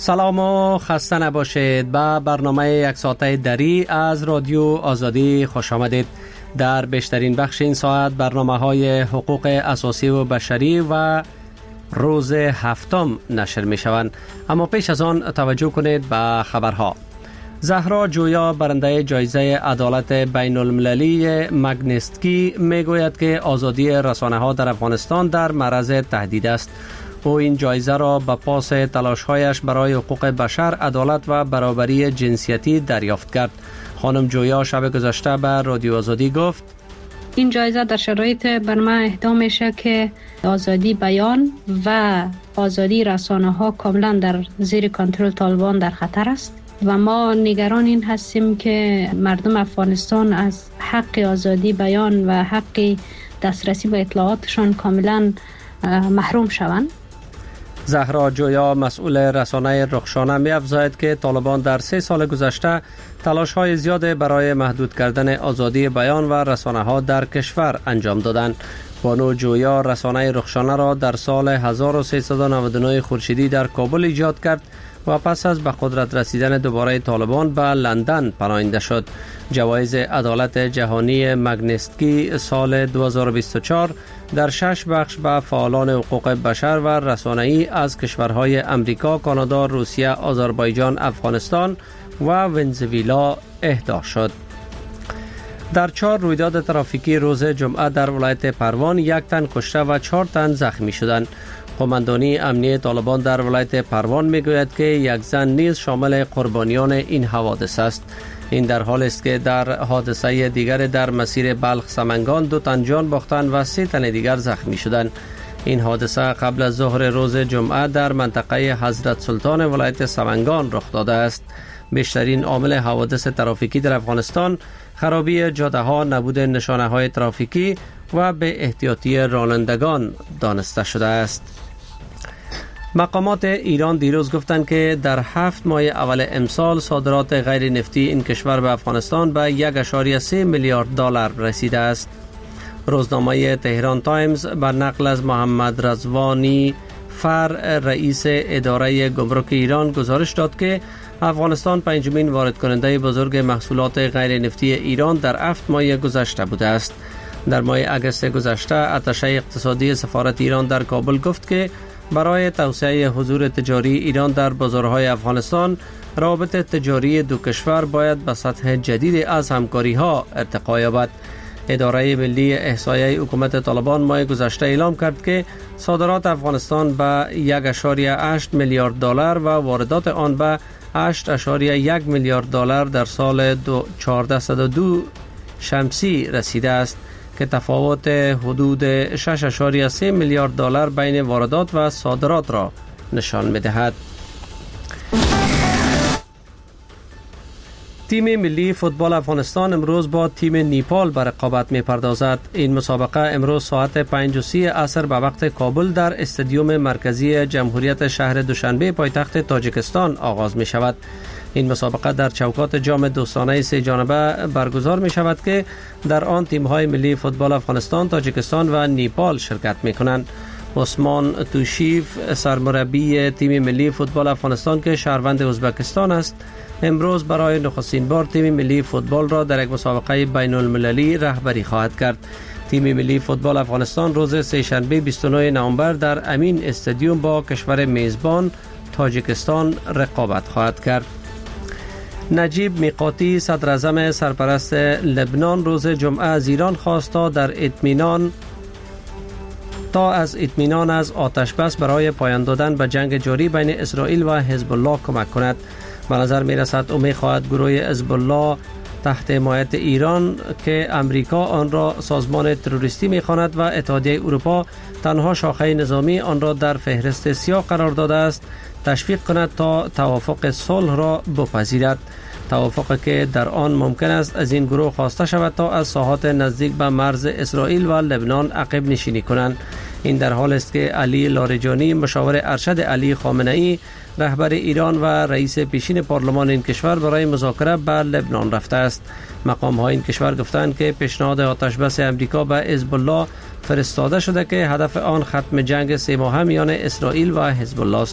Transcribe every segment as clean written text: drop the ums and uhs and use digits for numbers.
سلام و خسته نباشید. به برنامه یک ساعته دری از رادیو آزادی خوش آمدید. در بیشترین بخش این ساعت برنامه‌های حقوق اساسی و بشری و روز هفتم نشر می شوند. اما پیش از آن توجه کنید به خبرها. زهرا جویا برنده جایزه عدالت بین المللی مگنیتسکی می گوید که آزادی رسانه ها در افغانستان در معرض تهدید است. او این جایزه را به پاس تلاش‌هایش برای حقوق بشر، عدالت و برابری جنسیتی دریافت کرد. خانم جویا شب گذشته به رادیو آزادی گفت: این جایزه در شرایط بر من اهدا میشه که آزادی بیان و آزادی رسانه ها کاملا در زیر کنترل طالبان در خطر است و ما نگران این هستیم که مردم افغانستان از حق آزادی بیان و حق دسترسی به اطلاعاتشان کاملا محروم شوند. زهرا جویا مسئول رسانه رخشانه می افزاید که طالبان در 3 سال گذشته تلاش‌های زیاد برای محدود کردن آزادی بیان و رسانه ها در کشور انجام دادند. بانو جویا رسانه رخشانه را در سال 1399 خورشیدی در کابل ایجاد کرد و پس از به قدرت رسیدن دوباره طالبان به لندن پناهنده شد. جوایز عدالت جهانی مگنیتسکی سال 2024 در 6 بخش به فعالان حقوق بشر و رسانه‌ای از کشورهای امریکا، کانادا، روسیه، آذربایجان، افغانستان و ونزوئلا اهدا شد. در 4 رویداد ترافیکی روز جمعه در ولایت پروان 1 تن کشته و 4 تن زخمی شدند. قماندانی امنیه طالبان در ولایت پروان میگوید که 1 زن نیز شامل قربانیان این حوادث است. این در حالی است که در حادثه دیگر در مسیر بلخ سمنگان 2 تن جان باختند و 3 تن دیگر زخمی شدند. این حادثه قبل از ظهر روز جمعه در منطقه حضرت سلطان ولایت سمنگان رخ داده است. بیشترین عامل حوادث ترافیکی در افغانستان خرابی جاده ها، نبود نشانه های ترافیکی و به احتیاطی رانندگان دانسته شده است. مقامات ایران دیروز گفتند که در 7 ماه اول امسال صادرات غیر نفتی این کشور به افغانستان به 1.3 میلیارد دلار رسیده است. روزنامه تهران تایمز بر نقل از محمد رضوانی فر، رئیس اداره گمرک ایران، گزارش داد که افغانستان 5مین وارد کننده بزرگ محصولات غیر نفتی ایران در 7 ماه گذشته بوده است. در ماه اگست گذشته اتشه اقتصادی سفارت ایران در کابل گفت که برای توسعه حضور تجاری ایران در بازارهای افغانستان، روابط تجاری دو کشور باید به سطح جدید از همکاری ها ارتقا یابد. اداره ملی احصایه حکومت طالبان ماه گذشته اعلام کرد که صادرات افغانستان به 1.8 میلیارد دلار و واردات آن به 8.1 میلیارد دلار در سال 1402 شمسی رسیده است که تفاوت حدود 6.3 میلیارد دلار بین واردات و صادرات را نشان می‌دهد. تیم ملی فوتبال افغانستان امروز با تیم نیپال به رقابت می‌پردازد. این مسابقه امروز ساعت 5:30 عصر به وقت کابل در استادیوم مرکزی جمهوریت شهر دوشنبه پایتخت تاجیکستان آغاز می‌شود. این مسابقه در چوکات جام دوستانه 3 جانبه برگزار می شود که در آن تیم‌های ملی فوتبال افغانستان، تاجیکستان و نیپال شرکت می کنند. عثمان توشیف، سرمربی تیم ملی فوتبال افغانستان که شهروند ازبکستان است، امروز برای نخستین بار تیم ملی فوتبال را در یک مسابقه بین المللی رهبری خواهد کرد. تیم ملی فوتبال افغانستان روز سه‌شنبه 29 نوامبر در امین استادیوم با کشور میزبان تاجیکستان رقابت خواهد کرد. نجیب میقاتی، صدر اعظم سرپرست لبنان، روز جمعه از ایران خواست تا از اطمینان از آتش بس برای پایان دادن به جنگ جاری بین اسرائیل و حزب الله کمک کند. به نظر می رسد او می خواهد گروه حزب الله تحت حمایت ایران که امریکا آن را سازمان تروریستی می خواند و اتحادیه اروپا تنها شاخه نظامی آن را در فهرست سیاه قرار داده است، تشویق کند تا توافق صلح را بپذیرد. توافقی که در آن ممکن است از این گروه خواسته شود تا از ساحات نزدیک به مرز اسرائیل و لبنان عقب نشینی کنند. این در حال است که علی لاریجانی، مشاور ارشد علی خامنه‌ای، رهبر ایران و رئیس پیشین پارلمان این کشور برای مذاکره به لبنان رفته است. مقام‌های این کشور گفتند که پیشنهاد آتش بس امریکا به حزب الله فرستاده شده که هدف آن ختم جنگ 3 ماهه میان اسرائیل و حزب الله است.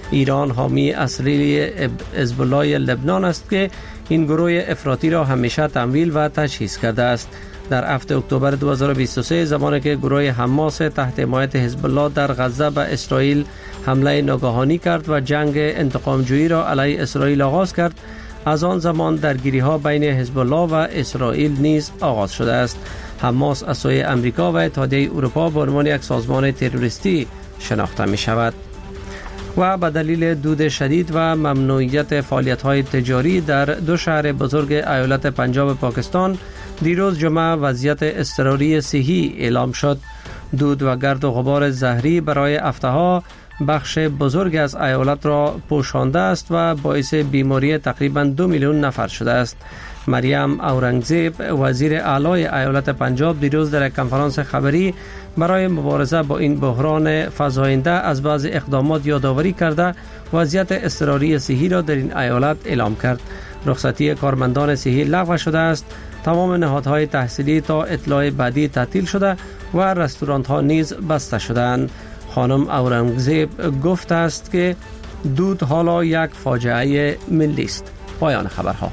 ایران حامی اصلی حزب الله لبنان است که این گروه افراطی را همیشه تمویل و تجهیز کرده است. در 7 اکتبر 2023 زمانی که گروه حماس تحت حمایت حزب الله در غزه به اسرائیل حمله ناگهانی کرد و جنگ انتقامجویی را علیه اسرائیل آغاز کرد، از آن زمان درگیری‌ها بین حزب الله و اسرائیل نیز آغاز شده است. حماس از سوی امریکا و اتحادیه اروپا به عنوان یک سازمان تروریستی شناخته می شود و به دلیل دود شدید و ممنوعیت فعالیت‌های تجاری در 2 شهر بزرگ ایالت پنجاب پاکستان دیروز جمعه وضعیت اضطراری صحی اعلام شد. دود و گرد و غبار زهری برای هفته‌ها بخش بزرگ از ایالت را پوشانده است و باعث بیماری تقریباً 2 میلیون نفر شده است. مریم اورنگزیب وزیر اعلی ایالت پنجاب دیروز در یک کنفرانس خبری برای مبارزه با این بحران فزاینده از بعض اقدامات یادآوری کرده وضعیت اضطراری صحی را در این ایالت اعلام کرد. رخصتی کارمندان صحی لغو شده است. تمام نهادهای تحصیلی تا اطلاع بعدی تعطیل شده و رستوران‌ها نیز بسته شدند. خانم اورنگزیب گفت است که دود حالا یک فاجعه ملی است. پایان خبرها.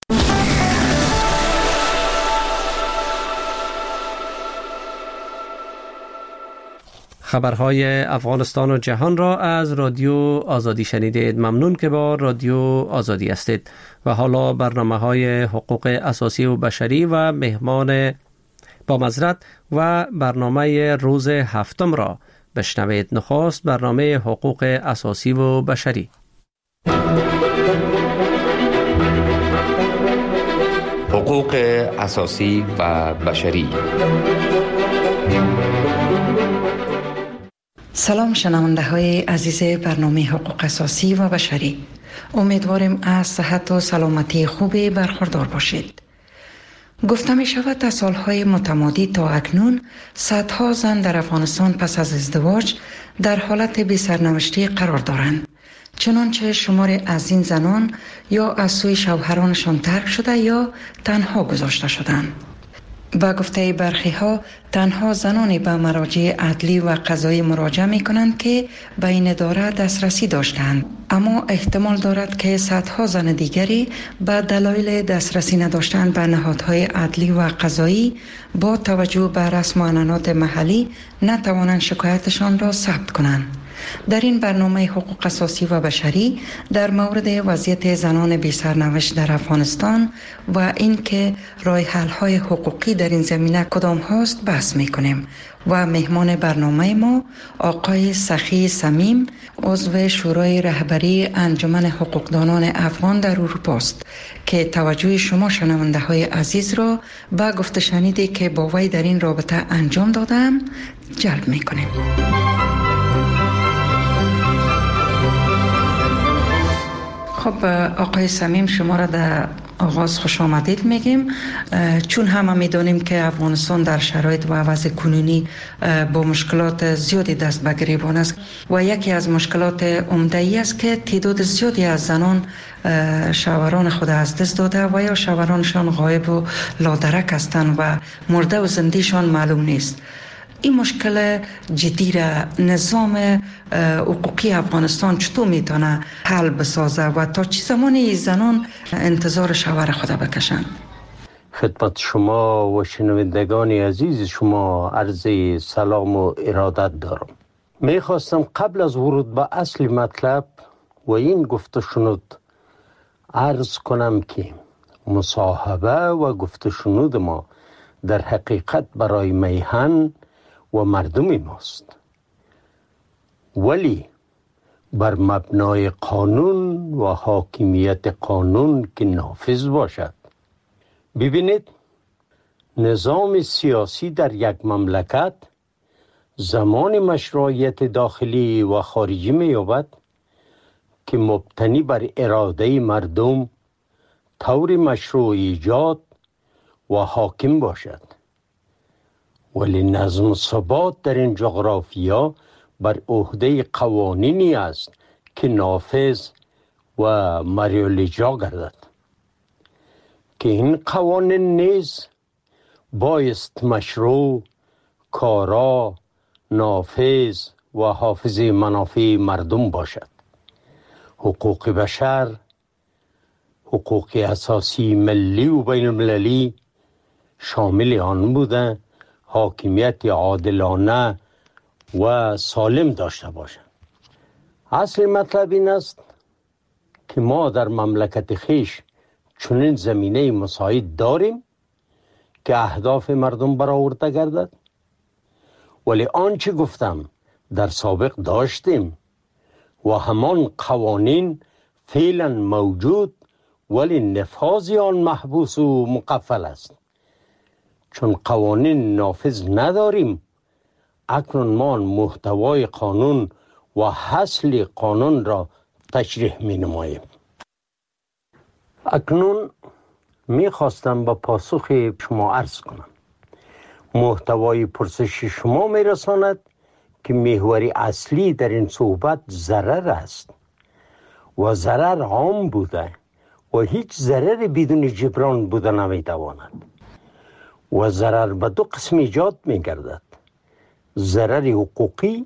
خبرهای افغانستان و جهان را از رادیو آزادی شنیدید. ممنون که با رادیو آزادی هستید. و حالا برنامه‌های حقوق اساسی و بشری و مهمان با معذرت و برنامه روز هفتم را بشنوید. نخست برنامه حقوق اساسی و بشری. حقوق اساسی و بشری. سلام شنونده های عزیز برنامه حقوق اساسی و بشری. امیدواریم از صحت و سلامتی خوبی برخوردار باشید. گفته می شود از سالهای متمادی تا اکنون صدها زن در افغانستان پس از ازدواج در حالت بی سرنوشتی قرار دارند. چنانچه شماری از این زنان یا از سوی شوهرانشان ترک شده یا تنها گذاشته شدند. با گفته برخی ها تنها زنانی به مراجع عدلی و قضایی مراجعه می کنند که به این اداره دسترسی داشتند، اما احتمال دارد که صدها زن دیگری به دلایل دسترسی نداشتن به نهادهای عدلی و قضایی با توجه به رسم و عنعنات محلی نتوانند شکایتشان را ثبت کنند. در این برنامه حقوق اساسی و بشری در مورد وضعیت زنان بی سرنوشت در افغانستان و اینکه راه حل های حقوقی در این زمینه کدام هاست بحث میکنیم و مهمان برنامه ما آقای سخی صمیم عضو شورای رهبری انجمن حقوقدانان افغان در اروپا است که توجه شما شنونده های عزیز را به گفته شنیدی که با وی در این رابطه انجام دادم جلب میکنیم. خب آقای صمیم، شما را در آغاز خوش آمدید میگیم، چون همه میدانیم که افغانستان در شرایط و وضع کنونی با مشکلات زیادی دست به گریبان است و یکی از مشکلات عمده ای است که تعداد زیادی از زنان شوهران خود از دست داده و یا شوهرانشان غایب و لادرک هستند و مرده و زندهشان معلوم نیست. این مشکل جدی را نظام حقوقی افغانستان چطور میتونه حل بسازه و تا چه زمانی زنان انتظار شوهر خود بکشند؟ خدمت شما و شنوندگان عزیز شما عرض سلام و ارادت دارم. میخواستم قبل از ورود به اصل مطلب و این گفته شنود عرض کنم که مصاحبه و گفته شنود ما در حقیقت برای میهن و مردم ماست، ولی بر مبنای قانون و حاکمیت قانون که نافذ باشد. ببینید، نظام سیاسی در یک مملکت زمان مشروعیت داخلی و خارجی می‌یابد که مبتنی بر اراده مردم طور مشروع ایجاد و حاکم باشد، ولی نظم و ثبات در این جغرافیا بر عهده قوانینی است که نافذ و مریالیجا گردد که این قوانین نیز بایست مشروع، کارا، نافذ و حافظ منافع مردم باشد. حقوق بشر، حقوق اساسی ملی و بین المللی شامل آن بوده حاکمیت عادلانه و سالم داشته باشند. اصل مطلب این است که ما در مملکت خویش چنین زمینه مساعد داریم که اهداف مردم برآورده گردد، ولی آنچه گفتم در سابق داشتیم و همان قوانین فعلا موجود، ولی نفاذ آن محبوس و مقفل است. چون قوانین نافذ نداریم، اکنون ما محتوای قانون و حاصل قانون را تشریح می نماییم. اکنون می خواستم با پاسخ شما عرض کنم. محتوای پرسش شما می رساند که محور اصلی در این صحبت ضرر است و ضرر عام بوده و هیچ ضرر بدون جبران بوده نمی تواند و ضرر به دو قسم ایجاد می گردد: ضرر حقوقی،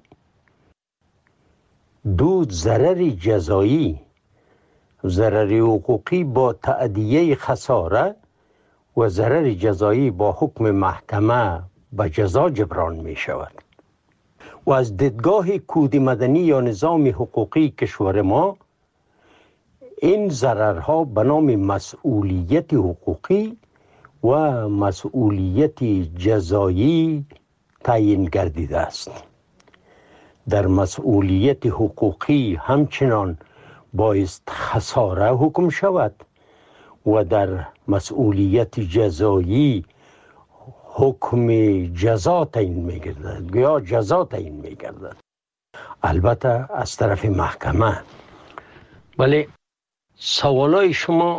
دو ضرر جزایی. ضرر حقوقی با تأدیه خساره و ضرر جزایی با حکم محکمه به جزا جبران می شود. و از دیدگاه کود مدنی یا نظام حقوقی کشور ما، این ضررها به نام مسئولیت حقوقی و مسئولیت جزایی تعیین گردیده است. در مسئولیت حقوقی همچنان بایست خساره حکم شود و در مسئولیت جزایی حکم جزا تعیین می‌گردد یا جزا تعیین می‌گردد، البته از طرف محکمه. ولی سوال شما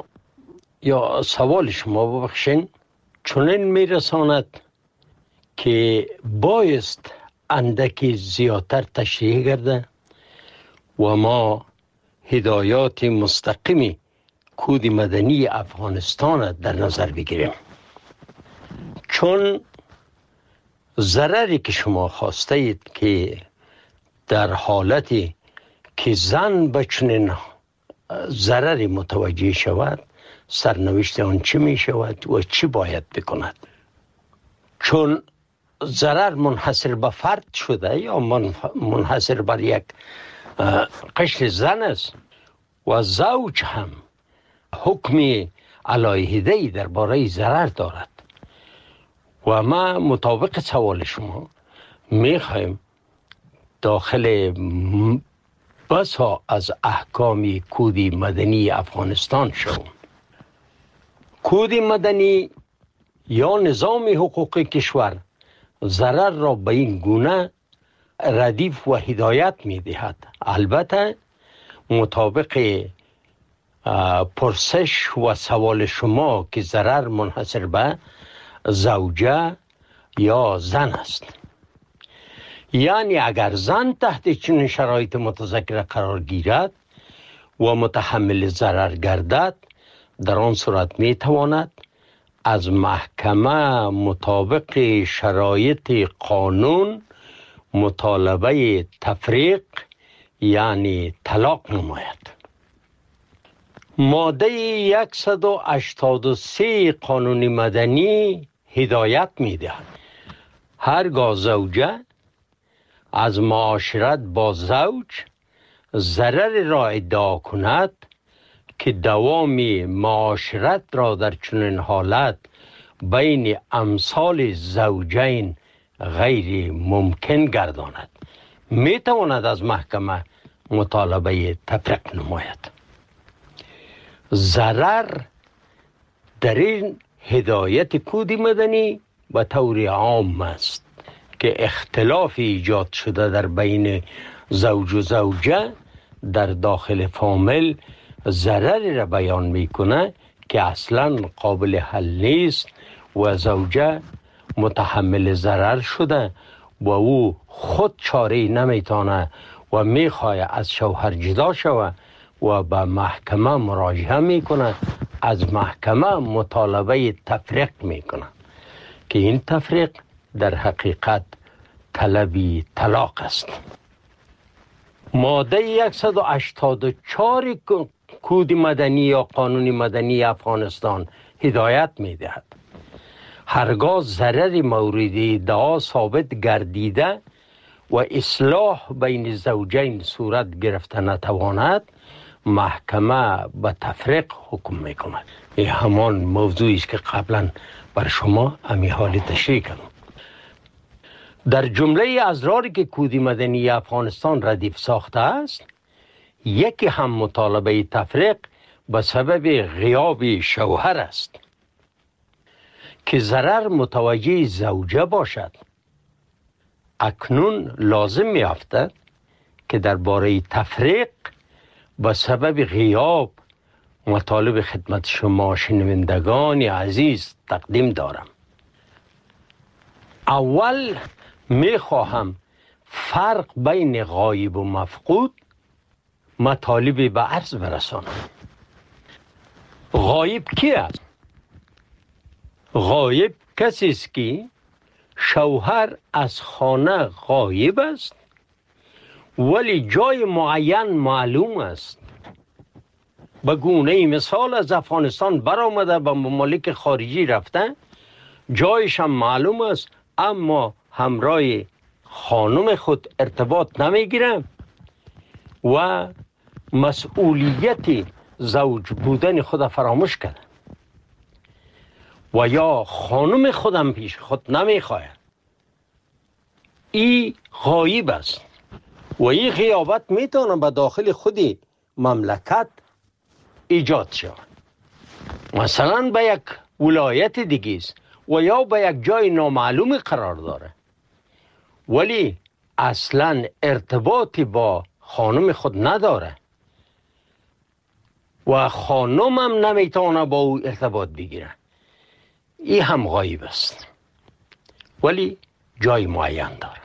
ببخشین چنین میرساند که بایست اندکی زیادتر تشریح گرده و ما هدایات مستقیمی کود مدنی افغانستان در نظر بگیریم. چون ضرری که شما خواسته اید که در حالتی که زن به چنین ضرری متوجه شود، سرنوشت آن چی می شود و چی باید بکند. چون ضرر منحصر به فرد شده یا منحصر بر یک قشر زن است و زوج هم حکم علیحده‌ای درباره ضرر دارد و ما مطابق سوال شما میخوایم داخل بسا از احکام کود مدنی افغانستان شوم. کود مدنی یا نظام حقوقی کشور ضرر را به این گونه ردیف و هدایت می دهد. البته مطابق پرسش و سوال شما که ضرر منحصر به زوجه یا زن است، یعنی اگر زن تحت چنین شرایط متذکره قرار گیرد و متحمل ضرر گردد، در آن صورت می تواند از محکمه مطابق شرایط قانون مطالبه تفریق یعنی طلاق نماید. ماده 183 قانون مدنی هدایت می دهد هرگاه زوجه از معاشرت با زوج ضرر را ادعا کند که دوام معاشرت را در چنین حالت بین امثال زوجین غیر ممکن گرداند، می تواند از محکمه مطالبه تفریق نماید. ضرر در این هدایت کود مدنی به طور عام است که اختلاف ایجاد شده در بین زوج و زوجه در داخل فامیل ضرری را بیان میکنه که اصلا قابل حل نیست و زوجه متحمل ضرر شده و او خود چاره‌ای نمیتونه و میخواه از شوهر جدا شود و به محکمه مراجعه میکنه، از محکمه مطالبه تفریق میکنه که این تفریق در حقیقت طلبی طلاق است. ماده 184 کود مدنی یا قانون مدنی افغانستان هدایت می‌دهد هرگاه ضرر مورد ادعا ثابت گردیده و اصلاح بین زوجین صورت گرفته نتواند محکمه به تفریق حکم میکند. این همان موضوعی است که قبلا بر شما امی حال تشریح کردم. در جمله اضراری که کود مدنی افغانستان ردیف ساخته است، یکی هم مطالبه تفریق به سبب غیاب شوهر است که ضرر متوجه زوجه باشد. اکنون لازم می‌افتد که درباره تفریق به سبب غیاب مطالب خدمت شما شنوندگان عزیز تقدیم دارم. اول می‌خواهم فرق بین غایب و مفقود مطالب به عرض برسانم. غایب کی است؟ غایب کسی است که شوهر از خانه غایب است ولی جای معین معلوم است. به گونه مثال از افغانستان برآمده به ممالک خارجی رفته، جایش هم معلوم است اما همراه خانم خود ارتباط نمیگیره و مسئولیت زوج بودن خود فراموش کرده و یا خانم خودم پیش خود نمیخواهد. این غایب است و این غیابت میتونه به داخل خودی مملکت ایجاد شود. مثلا به یک ولایت دیگه است و یا به یک جای نامعلوم قرار داره ولی اصلا ارتباطی با خانم خود نداره و خانم هم نمیتونه با او ارتباط بگیره. این هم غایب است ولی جای معین داره.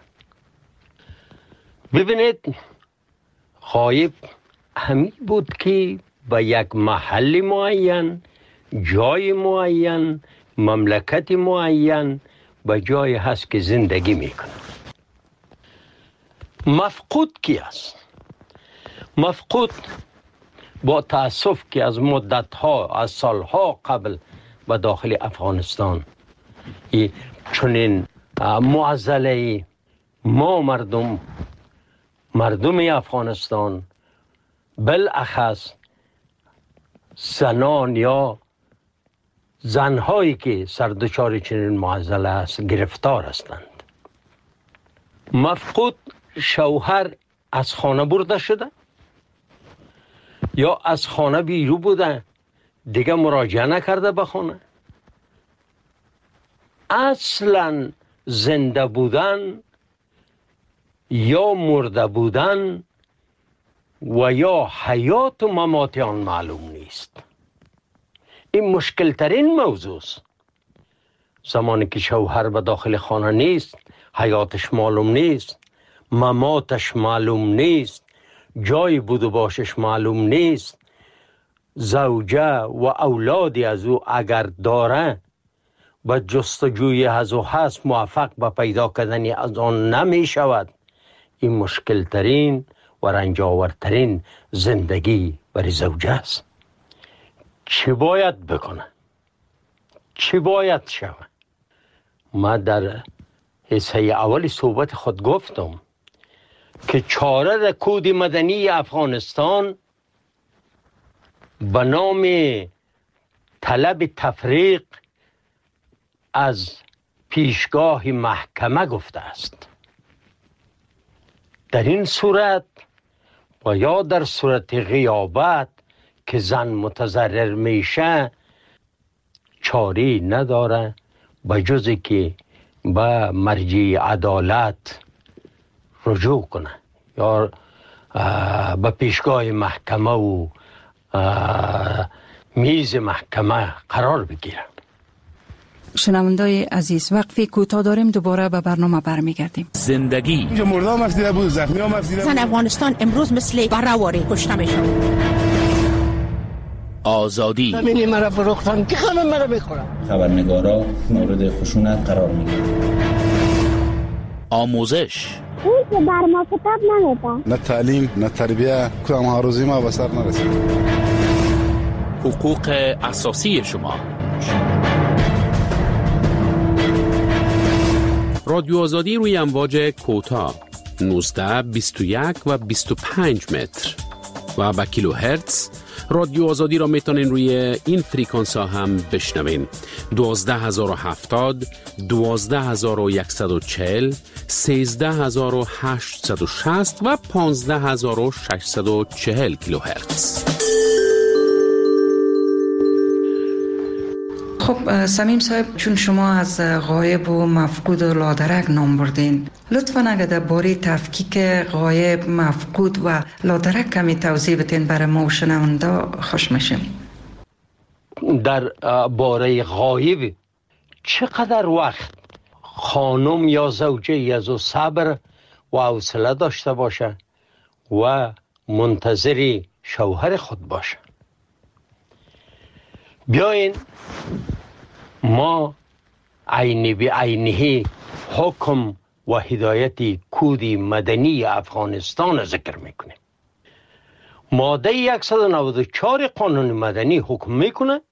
ببینید، غایب همین بود که به یک محل معین، جای معین، مملکت معین به جای هست که زندگی میکنه. مفقود کی است؟ مفقود با تأسف که از مدتها، از سالها قبل به داخل افغانستان چنین معضله ما مردم افغانستان بالاخص زنان یا زنهایی که سردچار چنین معضله است گرفتار هستند. مفقود شوهر از خانه برده شده یا از خانه بیرون بوده، دیگه مراجعه نکرده به خانه. اصلا زنده بودن یا مرده بودن و یا حیات و ممات آن معلوم نیست. این مشکل ترین موضوع است. زمانی که شوهر به داخل خانه نیست، حیاتش معلوم نیست، مماتش معلوم نیست، جای بود و باشش معلوم نیست، زوجه و اولادی از او اگر داره به جستجوی از او هست موفق به پیدا کردن از آن نمی شود. این مشکل ترین و رنجاورترین زندگی برای زوجه است. چی باید بکنه؟ چی باید شود؟ ما در حصه اول صحبت خود گفتم که چاره در کود مدنی افغانستان به نام طلب تفریق از پیشگاه محکمه گفته است. در این صورت و یا در صورت غیابت که زن متضرر میشه چاری نداره به جز که به مرجع عدالت رجوع کنه یا به پیشگاه محکمه و میز محکمه قرار بگیره. شنوندای عزیز، وقفی کوتاه داریم، دوباره به برنامه برمیگردیم. زندگی اینجا مردم افزیده بود، زخمی هم افزیده بود. زن افغانستان امروز مثل برهواری کشته میشن. آزادی همینی مرا فروختن که خانم مرا بخورم. خبرنگارا مورد خشونت قرار میگیرن. آموزش. این که بر ما کتاب نمیده. نه تعلیم نه تربیه، کدام هروزی ما به سر نرسید. حقوق اساسی شما. رادیو آزادی روی امواج کوتاه 19 21 و 25 متر و با کیلو هرتز. رادیو آزادی را میتونین روی این فریکانس ها هم بشنوین. 12070 12140 13860 و 15640 کیلو هرتز. خب سمیم صاحب، چون شما از غایب و مفقود و لادرک نام بردین، لطفاً اگر در باره تفکیک غایب، مفقود و لادرک کمی توضیح بدین برای ما و شنونده خوش میشیم. در باره غایب چقدر وقت خانم یا زوجه یزو صبر و حوصله داشته باشه و منتظر شوهر خود باشه؟ بیاین ما عینی به عینی حکم و هدایت کود مدنی افغانستان ذکر میکنه. ماده 194 قانون مدنی حکم میکنه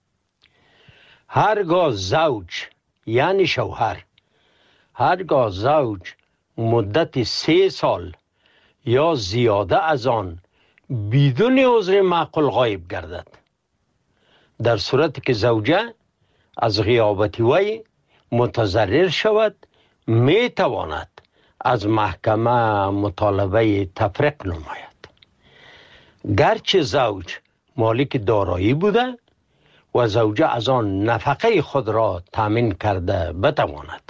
هرگاه زوج یعنی شوهر، هرگاه زوج مدت 3 سال یا زیاده از آن بدون عذر معقول غایب گردد، در صورتی که زوجه از غیابت وی متضرر شود، می تواند از محکمه مطالبه تفریق نماید، گرچه زوج مالک دارایی بوده و زوجه از آن نفقه خود را تامین کرده بتواند.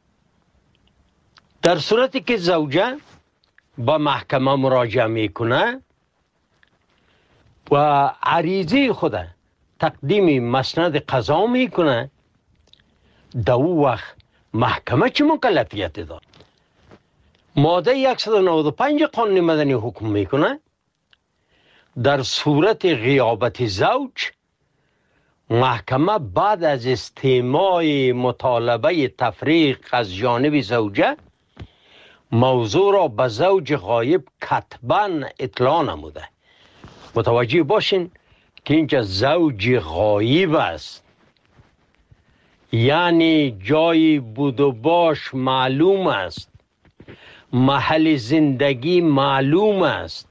در صورتی که زوجه با محکمه مراجعه میکنه و عریضه خود تقدیم مسند قضا میکنه، در او وقت محکمه چه مکلفیت داد؟ ماده 195 قانون مدنی حکم میکنه در صورت غیابت زوج، محکمه بعد از استماع مطالبه تفریق از جانب زوجه موضوع را به زوج غایب کتباً اطلاع نموده. متوجه باشین که اینجا زوج غایب است، یعنی جای بود و باش معلوم است، محل زندگی معلوم است.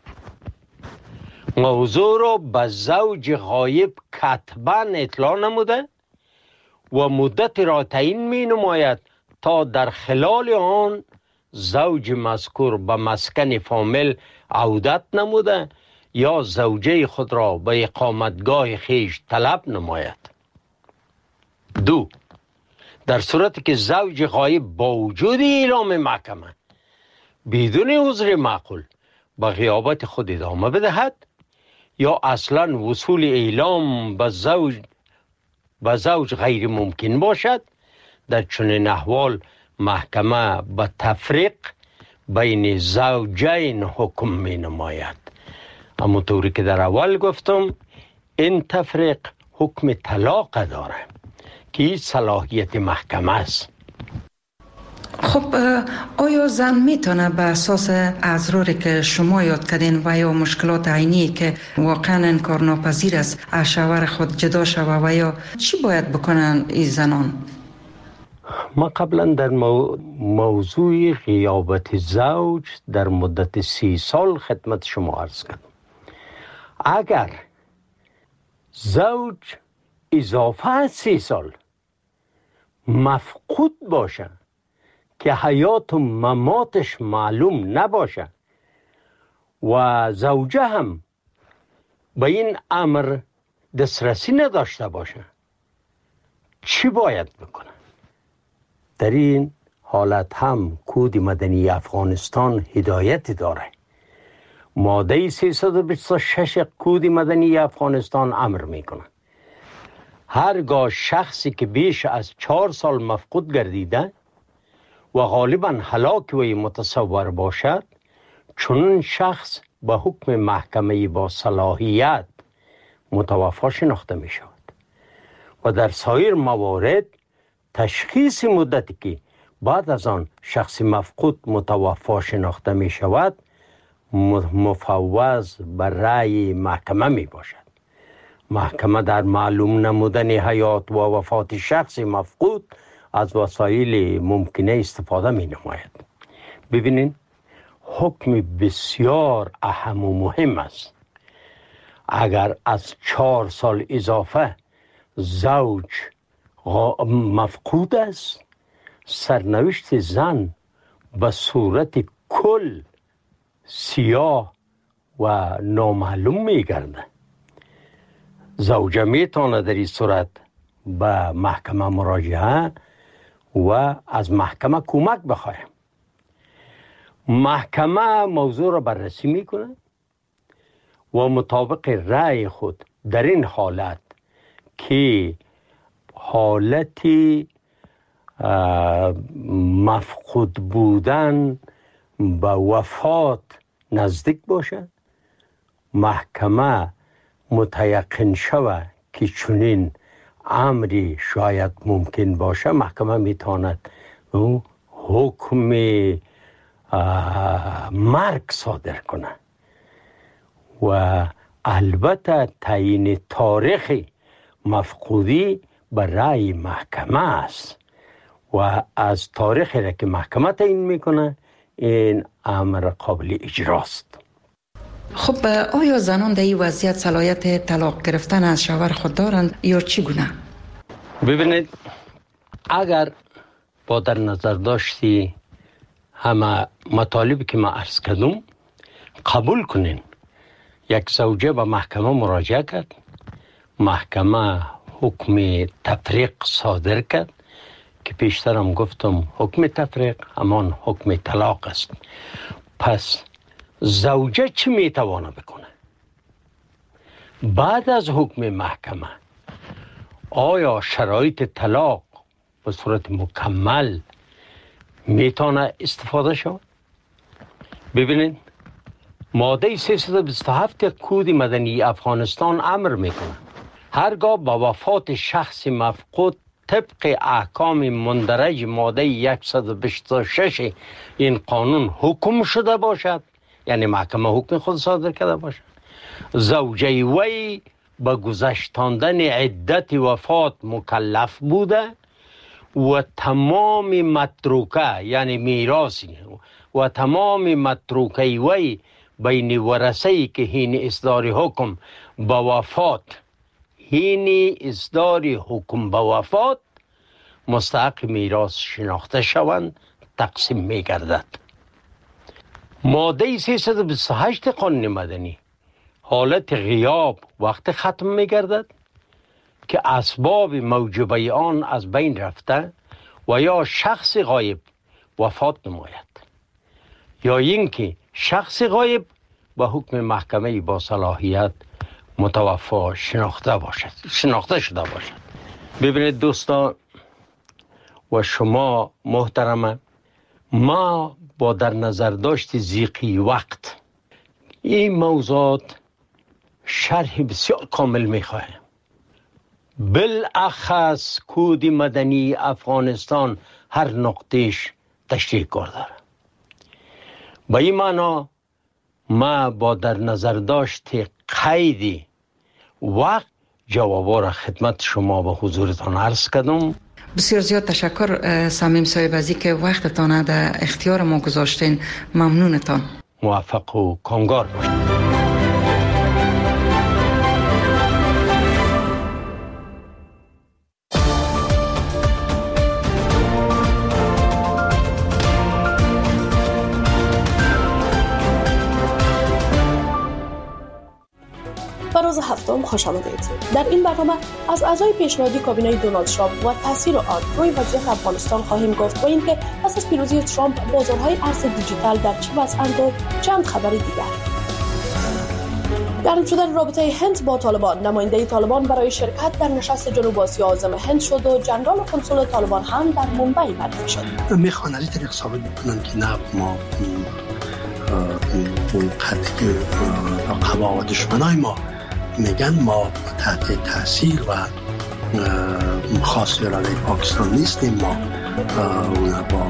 موضوع را به زوج غایب کتباً اطلاع نموده و مدت را تعیین می نماید تا در خلال آن زوج مذکور به مسکن فامیل عودت نموده یا زوجه خود را به اقامتگاه خیش طلب نماید. 2. در صورتی که زوج غایب با وجود اعلام محکمه بدون عذر معقول به غیابت خود ادامه بدهد یا اصلا وصول اعلام به زوج غیر ممکن باشد، در چنین احوال محکمه به تفریق بین زوجین حکم می نماید. همونطوری که در اول گفتم این تفریق حکم طلاق داره که صلاحیت محکمه است. خب آیا زن میتونه به اساس اضراری که شما یاد کردین و یا مشکلات عینی که واقعا انکارناپذیر است از شوهر خود جدا شوه و یا چی باید بکنن این زنان؟ ما قبلا در موضوع غیابت زوج در مدت 30 سال خدمت شما عرض کردم. اگر زوج اضافه از 30 سال مفقود باشه که حیات و مماتش معلوم نباشه و زوجه هم به این امر دسترسی نداشته باشه، چی باید بکنه؟ در این حالت هم کود مدنی افغانستان هدایت داره. ماده 326 کود مدنی افغانستان امر میکنه هرگاه شخصی که بیش از 4 سال مفقود گردیده و غالباً هلاک وی متصور باشد، چنین شخص به حکم محکمه با صلاحیت متوفی شناخته می شود و در سایر موارد تشخیص مدتی که بعد از آن شخص مفقود متوفا شناخته می شود، مفوض به رأی محکمه می باشد. محکمه در معلوم نمودن حیات و وفات شخص مفقود از وسایل ممکنه استفاده می نماید. ببینین حکم بسیار اهم و مهم است. اگر از 4 سال اضافه زوج مفقود است، سرنوشت زن به صورت کل سیاه و نامعلوم می گرده. زوجه می تواند در این صورت به محکمه مراجعه و از محکمه کمک بخواهد. محکمه موضوع را بررسی می کند و مطابق رأی خود در این حالت که حالت مفقود بودن به وفات نزدیک باشد، محکمه متیقن شود که چنین امری شاید ممکن باشه، محکمه میتواند حکم مرگ صادر کنه و البته تعیین تاریخ مفقودی به رأی محکمه است و از تاریخی را که محکمه تعیین میکنه این امر قابل اجراست. خب آیا زنان در این وضعیت صلاحیت طلاق گرفتن از شوهر خود دارند یا چگونه؟ ببینید، اگر با در نظر داشتی همه مطالبی که ما عرض کردم قبول کنین، یک زوجه به محکمه مراجعه کرد، محکمه حکم تفریق صادر کرد که پیشترم گفتم حکم تفریق همان حکم طلاق است. پس زوجه چی میتوانه بکنه؟ بعد از حکم محکمه آیا شرایط طلاق به صورت مکمل میتونه استفاده شود؟ ببینید، ماده 327 کود مدنی افغانستان امر میکنه هرگاه با وفات شخص مفقود طبق احکام مندرج ماده 126 این قانون حکم شده باشد، یعنی محکمه حکم خود صادر کرده باشد، زوجه وی به گذشتاندن عدت وفات مکلف بوده و تمام متروکه یعنی میراثی و تمام متروکه وی بین ورثه‌ای که حین اصدار حکم به وفات مستحق میراث شناخته شوند تقسیم می گردد. ماده 328 قانون مدنی حالت غیاب وقت ختم می گردد که اسباب موجبه آن از بین رفته و یا شخص غایب وفات نماید یا اینکه شخص غایب به حکم محکمه با صلاحیت متوفا شناخته شده باشد. ببینید دوستان و شما محترمه، ما با در نظر داشت ضیقی وقت این موضوعات شرح بسیار کامل میخواهیم. بالاخص کود مدنی افغانستان هر نقطهش تشریح کار داره. با این معنا ما با در نظر داشت قید وقت جوابا را خدمت شما به حضورتان عرض کردم. بسیار زیاد تشکر صمیم صاحب از اینکه وقتتان در اختیار ما گذاشتین. ممنونتان. موفق و کامگار باشید. روز هفتم خوش آمدید. در این برنامه از اعضای پیشنهادی کابینه دونالد ترامپ و تاثیر آن روی وضعیت افغانستان خواهیم گفت و اینکه پس از پیروزی ترامپ بازارهای ارز دیجیتال در چه وضعند و چند خبری دیگر. گرم شدن رابطه هند با طالبان. نماینده طالبان برای شرکت در نشست جنوب آسیا عازم هند شد و جنرال کنسول طالبان هم در ممبئی معرفی شد. میخوان از این طریق ثابت بکنن که نه ما اون قدری رقبا و دشمنای ما میگن ما تحت تاثیر و خاص اراده پاکستان نیستیم، ما با